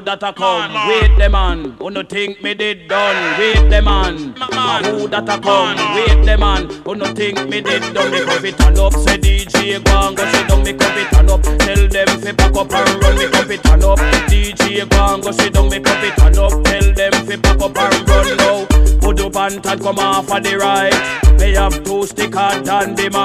that a come? Wait the man, who no think me did done? Wait the man, who that a come? Wait the man, who no think me did done? Me cup it turn up, say DJ go and go sit down. Me cup it turn up, tell them fi pack up and run. Me cup it turn up, DJ go and go sit down. Me cup it turn up, tell them fi pack up and run now. Put up and come off of the right. They have two sticker than the man.